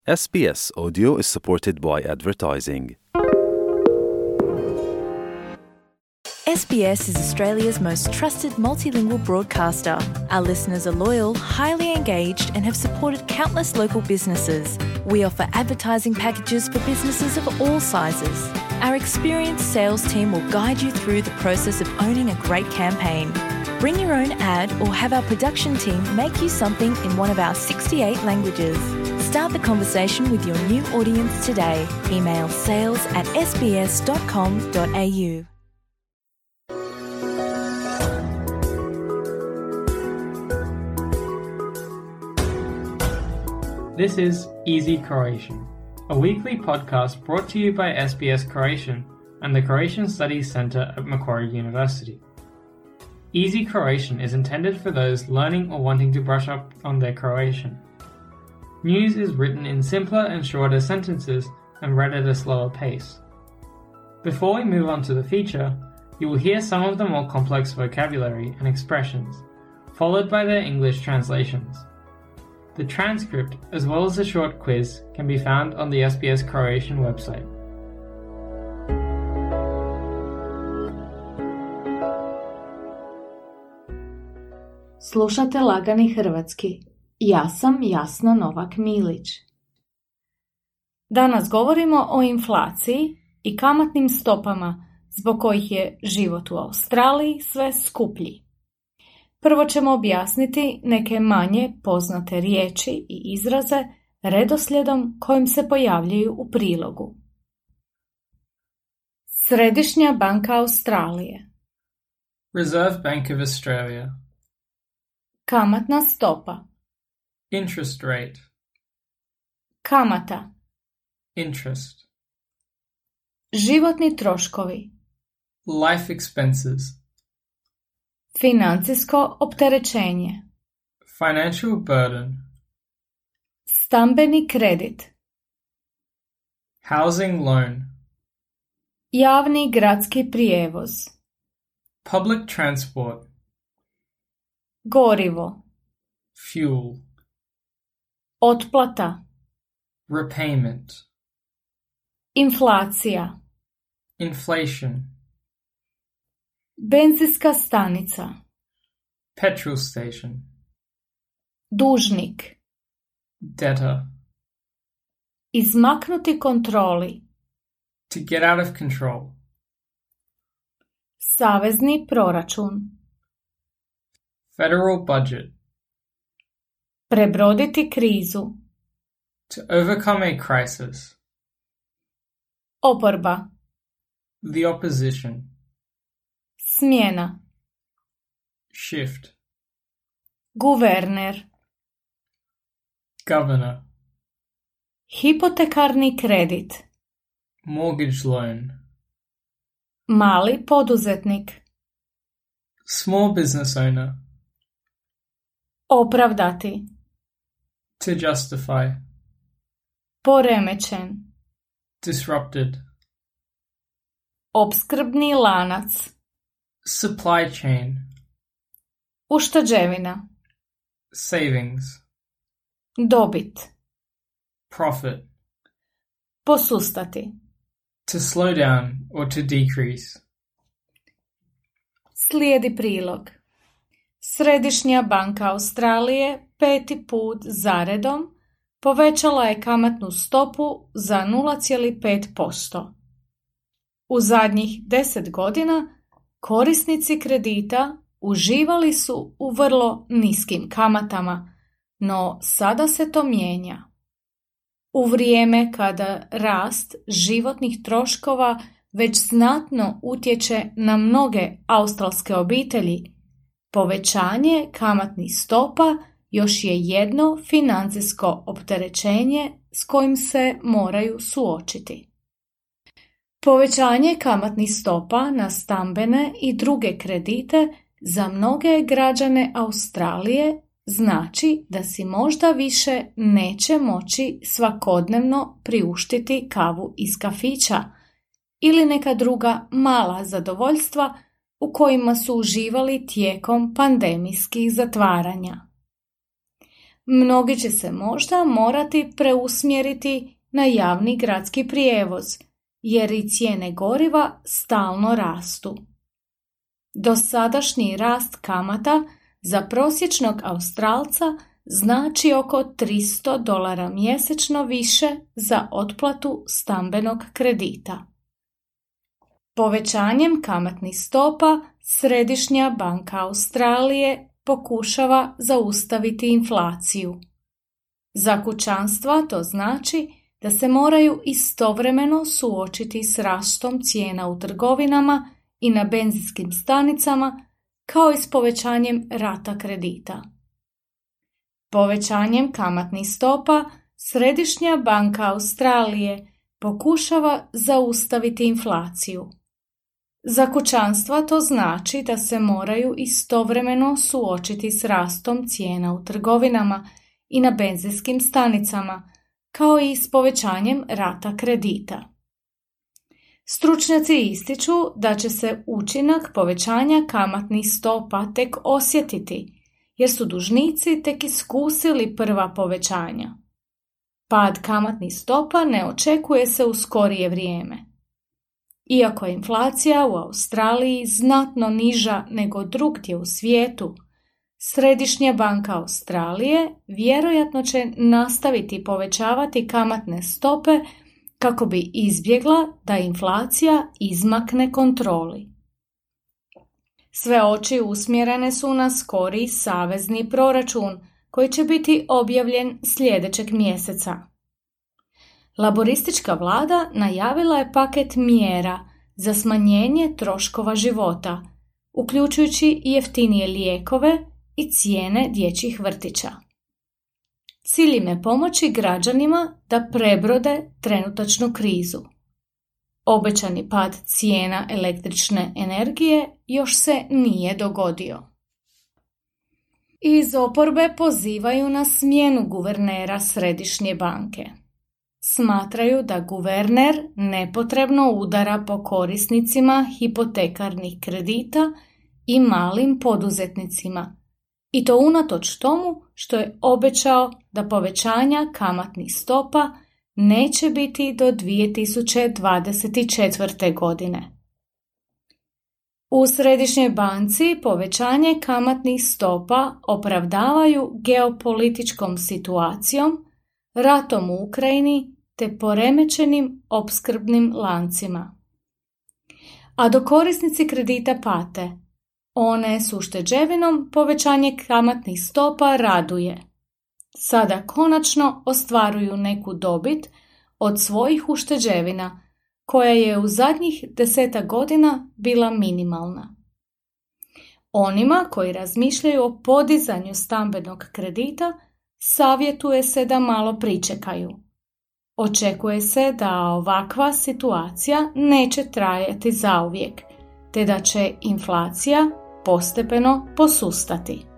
SBS Audio is supported by advertising. SBS is Australia's most trusted multilingual broadcaster. Our listeners are loyal, highly engaged, and have supported countless local businesses. We offer advertising packages for businesses of all sizes. Our experienced sales team will guide you through the process of owning a great campaign. Bring your own ad or have our production team make you something in one of our 68 languages. Start the conversation with your new audience today. Email sales@sbs.com.au. This is Easy Croatian, a weekly podcast brought to you by SBS Croatian and the Croatian Studies Centre at Macquarie University. Easy Croatian is intended for those learning or wanting to brush up on their Croatian. News is written in simpler and shorter sentences and read at a slower pace. Before we move on to the feature, you will hear some of the more complex vocabulary and expressions, followed by their English translations. The transcript, as well as a short quiz, can be found on the SBS Croatian website. Slušate Lagani hrvatski. Ja sam Jasna Novak Milić. Danas govorimo o inflaciji i kamatnim stopama zbog kojih je život u Australiji sve skuplji. Prvo ćemo objasniti neke manje poznate riječi i izraze redoslijedom kojim se pojavljuju u prilogu. Središnja banka Australije. Reserve Bank of Australia. Kamatna stopa. Interest rate. Kamata. Interest. Životni troškovi. Life expenses. Financijsko opterećenje. Financial burden. Stambeni kredit. Housing loan. Javni gradski prijevoz. Public transport. Gorivo. Fuel. Otplata. Repayment. Inflacija. Inflation. Benzinska stanica. Petrol station. Dužnik. Debtor. Izmaknuti kontroli. To get out of control. Savezni proračun. Federal budget. Prebroditi krizu. To overcome a crisis. Oporba. The opposition. Smjena. Shift. Guverner. Governor. Hipotekarni kredit. Mortgage loan. Mali poduzetnik. Small business owner. Opravdati. To justify. Poremećen. Disrupted. Opskrbni lanac. Supply chain. Ušteđevina. Savings. Dobit. Profit. Posustati. To slow down or to decrease. Slijedi prilog. Središnja banka Australije 5. put zaredom povećala je kamatnu stopu za 0,5%. U zadnjih 10 godina korisnici kredita uživali su u vrlo niskim kamatama, no sada se to mijenja. U vrijeme kada rast životnih troškova već znatno utječe na mnoge australske obitelji, povećanje kamatnih stopa još je jedno financijsko opterećenje s kojim se moraju suočiti. Povećanje kamatnih stopa na stambene i druge kredite za mnoge građane Australije znači da si možda više neće moći svakodnevno priuštiti kavu iz kafića ili neka druga mala zadovoljstva u kojima su uživali tijekom pandemijskih zatvaranja. Mnogi će se možda morati preusmjeriti na javni gradski prijevoz, jer i cijene goriva stalno rastu. Dosadašnji rast kamata za prosječnog Australca znači oko $300 mjesečno više za otplatu stambenog kredita. Povećanjem kamatnih stopa Središnja banka Australije pokušava zaustaviti inflaciju. Za kućanstva to znači da se moraju istovremeno suočiti s rastom cijena u trgovinama i na benzinskim stanicama, kao i s povećanjem rata kredita. Povećanjem kamatnih stopa Središnja banka Australije pokušava zaustaviti inflaciju. Za kućanstva to znači da se moraju istovremeno suočiti s rastom cijena u trgovinama i na benzinskim stanicama, kao i s povećanjem rata kredita. Stručnjaci ističu da će se učinak povećanja kamatnih stopa tek osjetiti, jer su dužnici tek iskusili prva povećanja. Pad kamatnih stopa ne očekuje se u skorije vrijeme. Iako je inflacija u Australiji znatno niža nego drugdje u svijetu, Središnja banka Australije vjerojatno će nastaviti povećavati kamatne stope kako bi izbjegla da inflacija izmakne kontroli. Sve oči usmjerene su na skori savezni proračun koji će biti objavljen sljedećeg mjeseca. Laboristička vlada najavila je paket mjera za smanjenje troškova života, uključujući i jeftinije lijekove i cijene dječjih vrtića. Cilj im je pomoći građanima da prebrode trenutačnu krizu. Obećani pad cijena električne energije još se nije dogodio. Iz oporbe pozivaju na smjenu guvernera Središnje banke. Smatraju da guverner nepotrebno udara po korisnicima hipotekarnih kredita i malim poduzetnicima, i to unatoč tomu što je obećao da povećanja kamatnih stopa neće biti do 2024. godine. U Središnjoj banci povećanje kamatnih stopa opravdavaju geopolitičkom situacijom, ratom u Ukrajini te poremećenim opskrbnim lancima. A dok korisnici kredita pate, one s ušteđevinom povećanje kamatnih stopa raduje. Sada konačno ostvaruju neku dobit od svojih ušteđevina, koja je u zadnjih 10 godina bila minimalna. Onima koji razmišljaju o podizanju stambenog kredita savjetuje se da malo pričekaju. Očekuje se da ovakva situacija neće trajati zauvijek, te da će inflacija postepeno posustati.